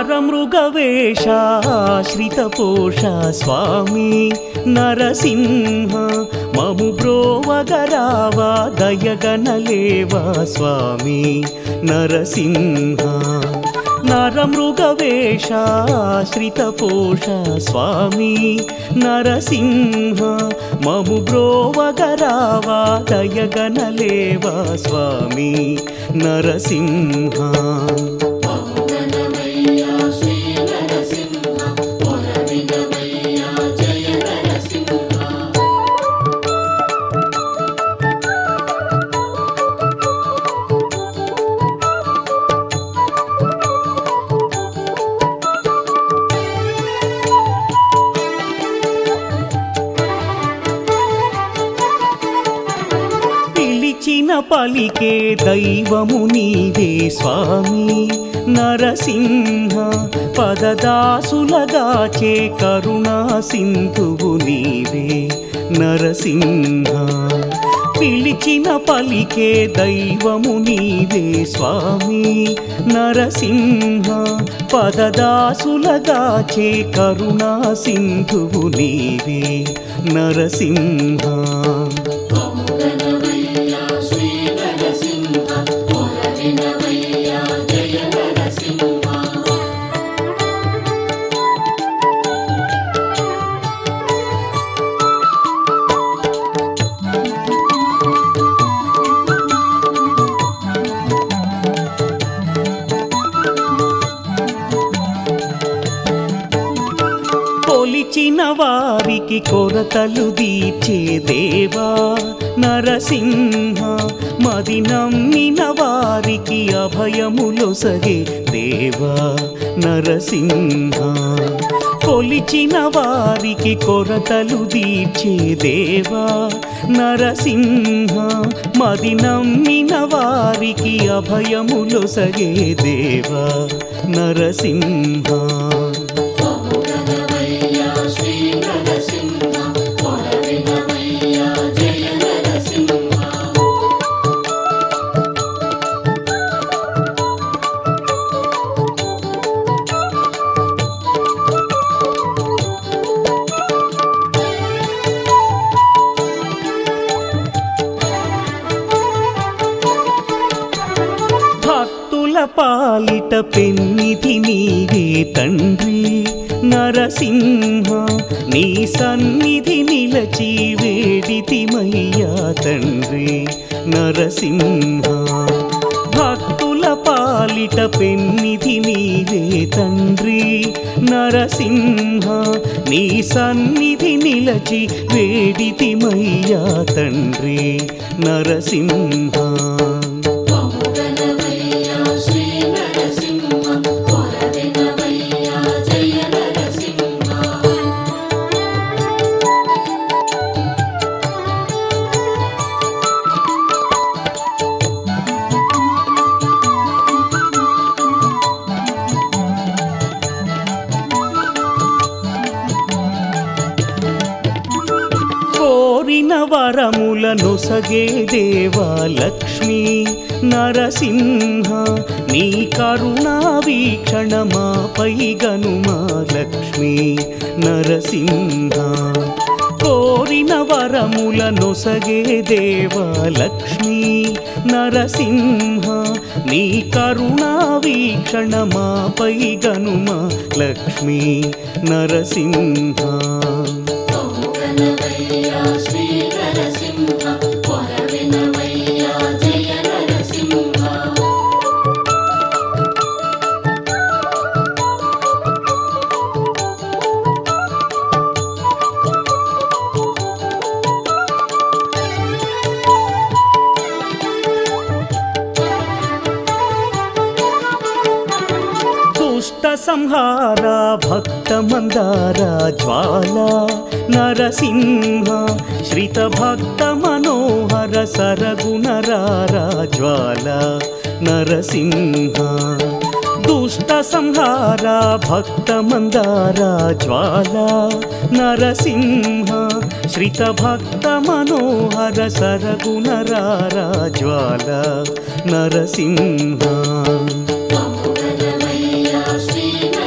నరమృగవేషాశ్రితపోష స్వామి నరసింహ మము బ్రోవగరావా దయగనలేవా స్వామి నరసింహ నరమృగవేషాశ్రితపోష స్వామి నరసింహ మము బ్రోవగరావా దయగనలేవా స్వామి నరసింహ పిలిచిన పలికే దైవము నీవే స్వామి నరసింహ పదదాసులగాచే కరుణా సింధువు నీవే నరసింహ పిలిచిన పలికే దైవము నీవే స్వామి నరసింహ పదదాసులగాచే కరుణా సింధువు నీవే నరసింహ కొలిచిన వారికి కొరతలు దీర్చే దేవా నరసింహ మది నమ్మిన వారికి అభయములొసగే దేవా నరసింహ కొలిచిన వారికి కొరతలు దీర్చే దేవా నరసింహ మది నమ్మిన వారికి అభయములొసగే దేవా నరసింహ భక్తుల పాలిట పెన్నిధి నీవే తండ్రి నరసింహ నీ సన్నిధి నిలచి వేడితిమయ్యా తండ్రి నరసింహ భక్తుల పాలిట పెన్నిధి నీవే తండ్రి నరసింహ నీ సన్నిధి నిలచి వేడితిమయ్యా తండ్రి నరసింహ కోరిన వరములను సగే దేవా లక్ష్మీ నరసింహ నీ కరుణా వీక్షణ మాపై గనుమా లక్ష్మీ నరసింహ కోరిన వరములను సగే దేవా లక్ష్మీ నరసింహ నీ కరుణా వీక్షణ మాపై గనుమా లక్ష్మీ నరసింహ దుష్ట సంహార భక్త మందార జ్వాల నరసింహ శ్రిత భక్త మనోహర సరగుణరారా జ్వాల నరసింహ దుష్ట సంహార భక్త మందార జ్వాల నరసింహ శ్రిత భక్త మనోహర సరగుణరారా జ్వాల నరసింహ శ్రీ